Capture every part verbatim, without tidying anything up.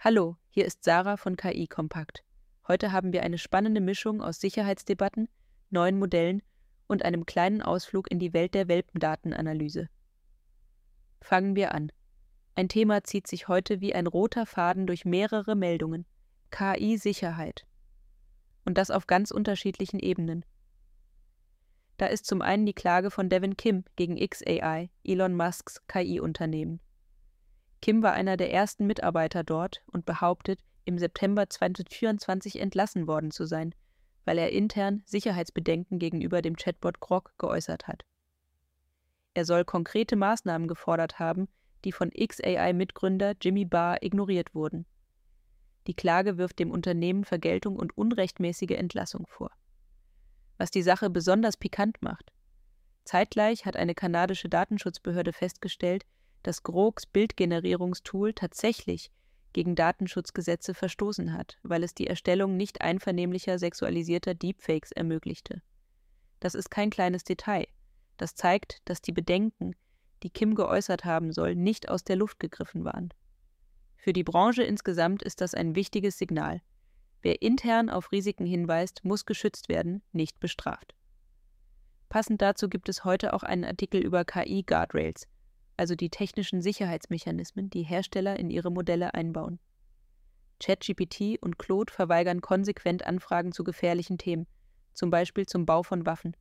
Hallo, hier ist Sarah von K I Kompakt. Heute haben wir eine spannende Mischung aus Sicherheitsdebatten, neuen Modellen und einem kleinen Ausflug in die Welt der Welpendatenanalyse. Fangen wir an. Ein Thema zieht sich heute wie ein roter Faden durch mehrere Meldungen: K I-Sicherheit. Und das auf ganz unterschiedlichen Ebenen. Da ist zum einen die Klage von Devin Kim gegen xAI, Elon Musks K I-Unternehmen. Kim war einer der ersten Mitarbeiter dort und behauptet, im September zweitausendvierundzwanzig entlassen worden zu sein, weil er intern Sicherheitsbedenken gegenüber dem Chatbot Grok geäußert hat. Er soll konkrete Maßnahmen gefordert haben, die von xAI-Mitgründer Jimmy Barr ignoriert wurden. Die Klage wirft dem Unternehmen Vergeltung und unrechtmäßige Entlassung vor. Was die Sache besonders pikant macht: Zeitgleich hat eine kanadische Datenschutzbehörde festgestellt, dass Groks Bildgenerierungstool tatsächlich gegen Datenschutzgesetze verstoßen hat, weil es die Erstellung nicht einvernehmlicher sexualisierter Deepfakes ermöglichte. Das ist kein kleines Detail. Das zeigt, dass die Bedenken, die Kim geäußert haben soll, nicht aus der Luft gegriffen waren. Für die Branche insgesamt ist das ein wichtiges Signal. Wer intern auf Risiken hinweist, muss geschützt werden, nicht bestraft. Passend dazu gibt es heute auch einen Artikel über K I-Guardrails, also die technischen Sicherheitsmechanismen, die Hersteller in ihre Modelle einbauen. ChatGPT und Claude verweigern konsequent Anfragen zu gefährlichen Themen, zum Beispiel zum Bau von Waffen.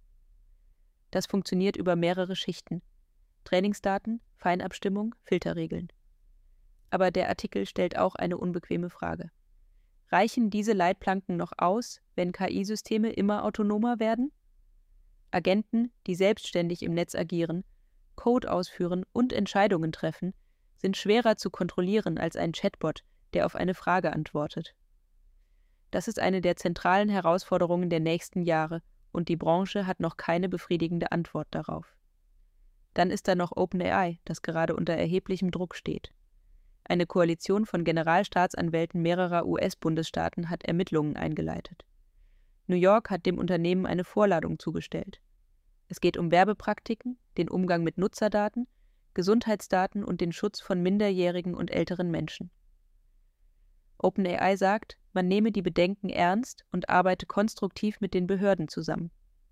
Das funktioniert über mehrere Schichten: Trainingsdaten, Feinabstimmung, Filterregeln. Aber der Artikel stellt auch eine unbequeme Frage: Reichen diese Leitplanken noch aus, wenn K I-Systeme immer autonomer werden? Agenten, die selbstständig im Netz agieren, Code ausführen und Entscheidungen treffen, sind schwerer zu kontrollieren als ein Chatbot, der auf eine Frage antwortet. Das ist eine der zentralen Herausforderungen der nächsten Jahre, und die Branche hat noch keine befriedigende Antwort darauf. Dann ist da noch OpenAI, das gerade unter erheblichem Druck steht. Eine Koalition von Generalstaatsanwälten mehrerer U S-Bundesstaaten hat Ermittlungen eingeleitet. New York hat dem Unternehmen eine Vorladung zugestellt. Es geht um Werbepraktiken, den Umgang mit Nutzerdaten, Gesundheitsdaten und den Schutz von minderjährigen und älteren Menschen. OpenAI sagt, man nehme die Bedenken ernst und arbeite konstruktiv mit den Behörden zusammen.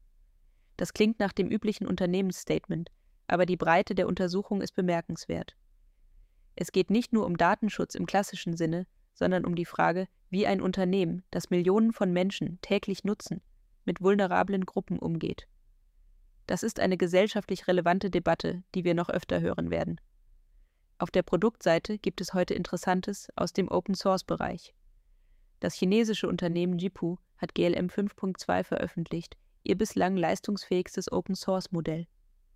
Das klingt nach dem üblichen Unternehmensstatement, aber die Breite der Untersuchung ist bemerkenswert. Es geht nicht nur um Datenschutz im klassischen Sinne, sondern um die Frage, wie ein Unternehmen, das Millionen von Menschen täglich nutzen, mit vulnerablen Gruppen umgeht. Das ist eine gesellschaftlich relevante Debatte, die wir noch öfter hören werden. Auf der Produktseite gibt es heute Interessantes aus dem Open-Source-Bereich. Das chinesische Unternehmen Zhipu hat G L M fünf Punkt zwei veröffentlicht, ihr bislang leistungsfähigstes Open-Source-Modell.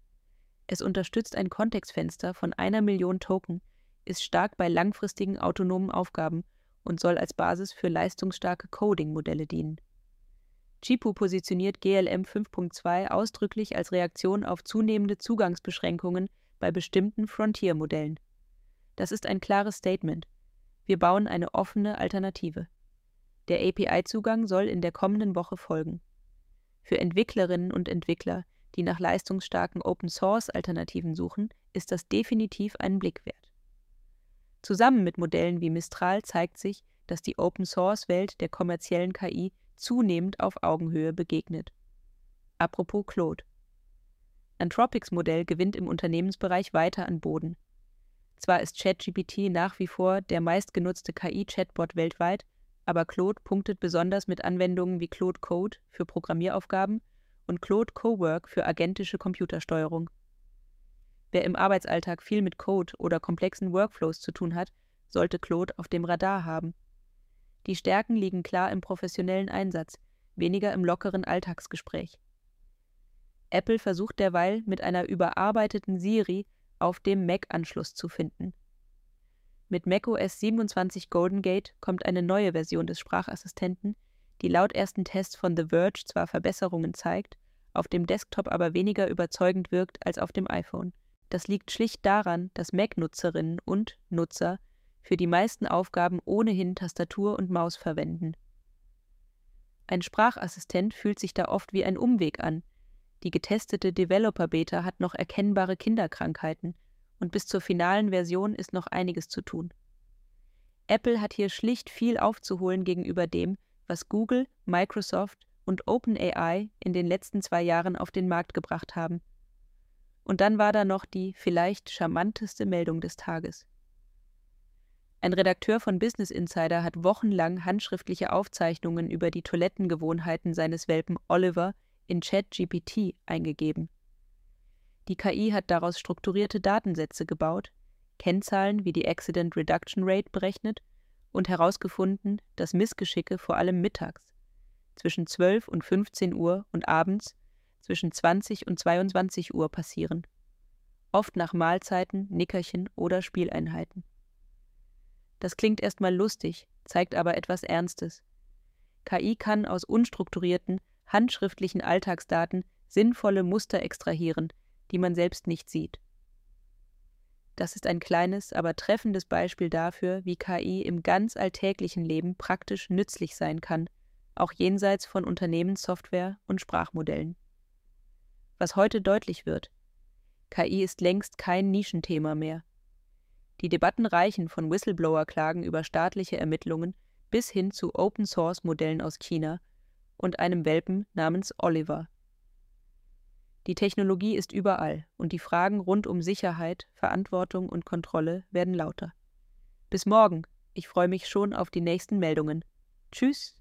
Es unterstützt ein Kontextfenster von einer Million Token, ist stark bei langfristigen autonomen Aufgaben und soll als Basis für leistungsstarke Coding-Modelle dienen. Zhipu positioniert G L M fünf Punkt zwei ausdrücklich als Reaktion auf zunehmende Zugangsbeschränkungen bei bestimmten Frontier-Modellen. Das ist ein klares Statement. Wir bauen eine offene Alternative. Der A P I-Zugang soll in der kommenden Woche folgen. Für Entwicklerinnen und Entwickler, die nach leistungsstarken Open-Source-Alternativen suchen, ist das definitiv einen Blick wert. Zusammen mit Modellen wie Mistral zeigt sich, dass die Open-Source-Welt der kommerziellen K I zunehmend auf Augenhöhe begegnet. Apropos Claude. Anthropics Modell gewinnt im Unternehmensbereich weiter an Boden. Zwar ist ChatGPT nach wie vor der meistgenutzte K I-Chatbot weltweit, aber Claude punktet besonders mit Anwendungen wie Claude Code für Programmieraufgaben und Claude Cowork für agentische Computersteuerung. Wer im Arbeitsalltag viel mit Code oder komplexen Workflows zu tun hat, sollte Claude auf dem Radar haben. Die Stärken liegen klar im professionellen Einsatz, weniger im lockeren Alltagsgespräch. Apple versucht derweil, mit einer überarbeiteten Siri auf dem Mac Anschluss zu finden. Mit macOS siebenundzwanzig Golden Gate kommt eine neue Version des Sprachassistenten, die laut ersten Tests von The Verge zwar Verbesserungen zeigt, auf dem Desktop aber weniger überzeugend wirkt als auf dem iPhone. Das liegt schlicht daran, dass Mac-Nutzerinnen und Nutzer für die meisten Aufgaben ohnehin Tastatur und Maus verwenden. Ein Sprachassistent fühlt sich da oft wie ein Umweg an. Die getestete Developer-Beta hat noch erkennbare Kinderkrankheiten und bis zur finalen Version ist noch einiges zu tun. Apple hat hier schlicht viel aufzuholen gegenüber dem, was Google, Microsoft und OpenAI in den letzten zwei Jahren auf den Markt gebracht haben. Und dann war da noch die vielleicht charmanteste Meldung des Tages. Ein Redakteur von Business Insider hat wochenlang handschriftliche Aufzeichnungen über die Toilettengewohnheiten seines Welpen Oliver in ChatGPT eingegeben. Die K I hat daraus strukturierte Datensätze gebaut, Kennzahlen wie die Accident Reduction Rate berechnet und herausgefunden, dass Missgeschicke vor allem mittags, zwischen zwölf und fünfzehn Uhr und abends zwischen zwanzig und zweiundzwanzig Uhr passieren. Oft nach Mahlzeiten, Nickerchen oder Spieleinheiten. Das klingt erstmal lustig, zeigt aber etwas Ernstes. K I kann aus unstrukturierten, handschriftlichen Alltagsdaten sinnvolle Muster extrahieren, die man selbst nicht sieht. Das ist ein kleines, aber treffendes Beispiel dafür, wie K I im ganz alltäglichen Leben praktisch nützlich sein kann, auch jenseits von Unternehmenssoftware und Sprachmodellen. Was heute deutlich wird: K I ist längst kein Nischenthema mehr. Die Debatten reichen von Whistleblower-Klagen über staatliche Ermittlungen bis hin zu Open-Source-Modellen aus China und einem Welpen namens Oliver. Die Technologie ist überall und die Fragen rund um Sicherheit, Verantwortung und Kontrolle werden lauter. Bis morgen, ich freue mich schon auf die nächsten Meldungen. Tschüss!